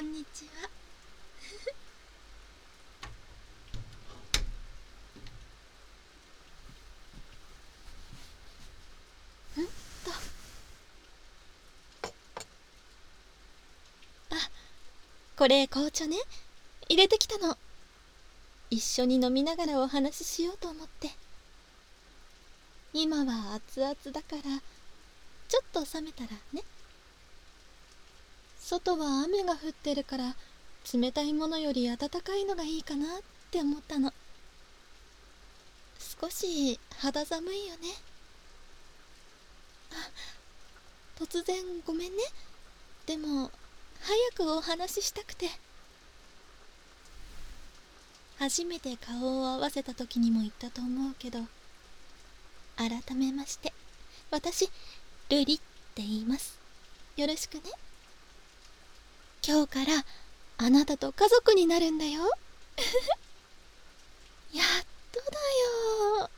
んにちは。んとこれ紅茶ね、入れてきたの。一緒に飲みながらお話ししようと思って。今は熱々だからちょっと冷めたらね。外は雨が降ってるから冷たいものより温かいのがいいかなって思ったの。少し肌寒いよね。突然ごめんね。でも早くお話ししたくて。初めて顔を合わせた時にも言ったと思うけど、改めまして私ルリって言います。よろしくね。今日からあなたと家族になるんだよ。やっとだよ。は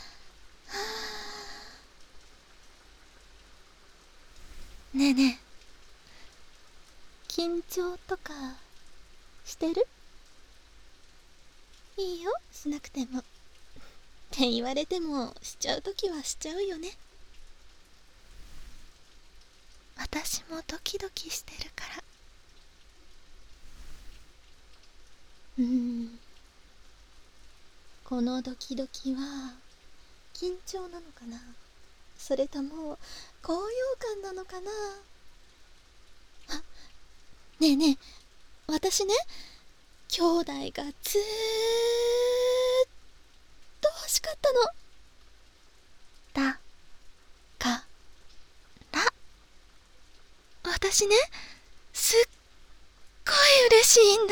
あ、ねえねえ、緊張とかしてる？いいよ、しなくても。って言われてもしちゃうときはしちゃうよね。私もドキドキしてるから。このドキドキは緊張なのかな、それとも高揚感なのかな。あ、ねえねえ、私ね、兄弟がずーっと欲しかったの。だから私ね、すっごい嬉しいんだ。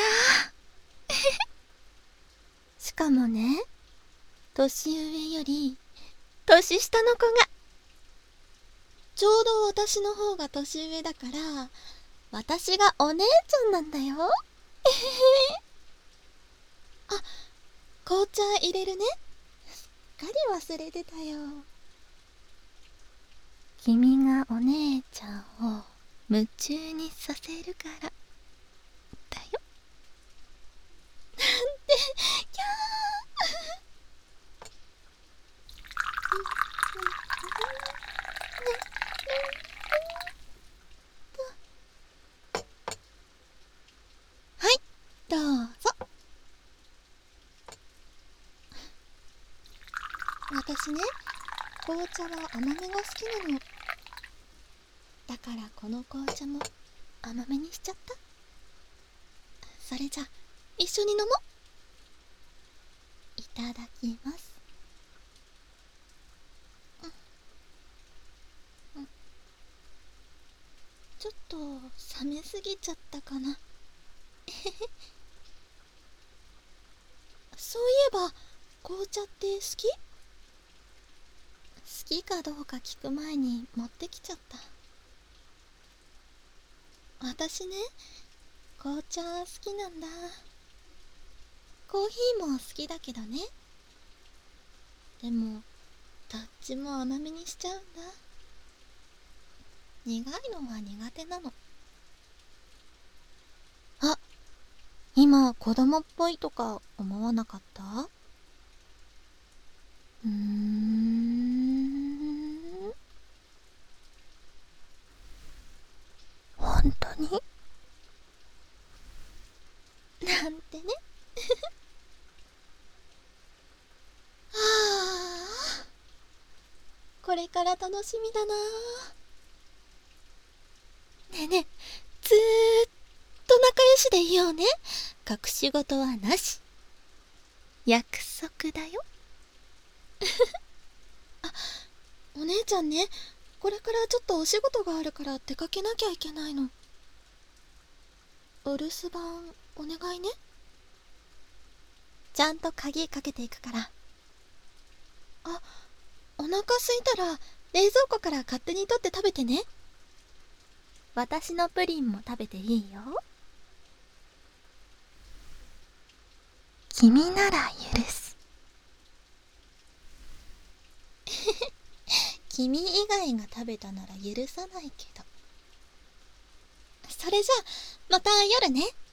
しかもね、年上より年下の子が。ちょうど私の方が年上だから、私がお姉ちゃんなんだよ。あ、紅茶入れるね。すっかり忘れてたよ。君がお姉ちゃんを夢中にさせるからだよ。なんて、キャー。はい、どうぞ。私ね、紅茶は甘めが好きなの。だからこの紅茶も甘めにしちゃった。それじゃ一緒に飲もう。いただきます。ちょっと冷めすぎちゃったかな。そういえば紅茶って好き？好きかどうか聞く前に持ってきちゃった。私ね、紅茶好きなんだ。コーヒーも好きだけどね。でもどっちも甘めにしちゃうんだ。苦いのは苦手なの。あ、今子供っぽいとか思わなかった？本当に？なんてね。はあ、これから楽しみだな。ねえねえ、ずーっと仲良しでいようね。隠し事はなし。約束だよ。あ、お姉ちゃんね、これからちょっとお仕事があるから出かけなきゃいけないの。お留守番お願いね。ちゃんと鍵かけていくから。あ、お腹すいたら冷蔵庫から勝手に取って食べてね。私のプリンも食べていいよ。君なら許す。君以外が食べたなら許さないけど。それじゃまた夜ね。